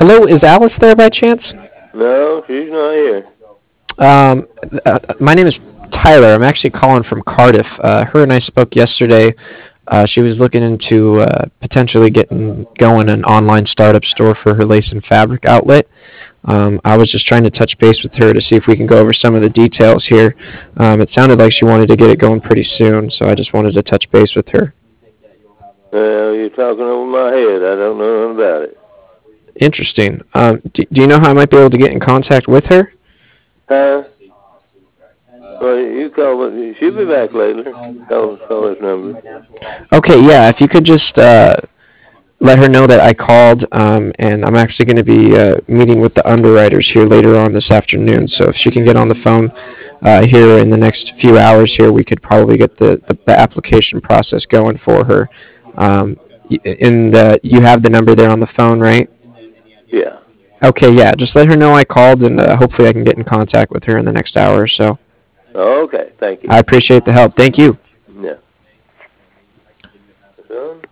Hello, is Alice there by chance? No, she's not here. Um, my name is Tyler. I'm actually calling from Cardiff. Her and I spoke yesterday. She was looking into potentially getting going an online startup store for her lace and fabric outlet. I was just trying to touch base with her to see if we can go over some of the details here. It sounded like she wanted to get it going pretty soon, so I just wanted to touch base with her. Well, you're talking over my head. I don't know nothing about it. Interesting. Do you know how I might be able to get in contact with her? Huh? Well, you call it. She'll be back later. Call this number. Okay, yeah, if you could just let her know that I called, and I'm actually going to be meeting with the underwriters here later on this afternoon. So if she can get on the phone here in the next few hours, here we could probably get the application process going for her. And you have the number there on the phone, right? Yeah. Okay, yeah. Just let her know I called, and hopefully I can get in contact with her in the next hour or so. Okay. Thank you. I appreciate the help. Thank you. Yeah. Son?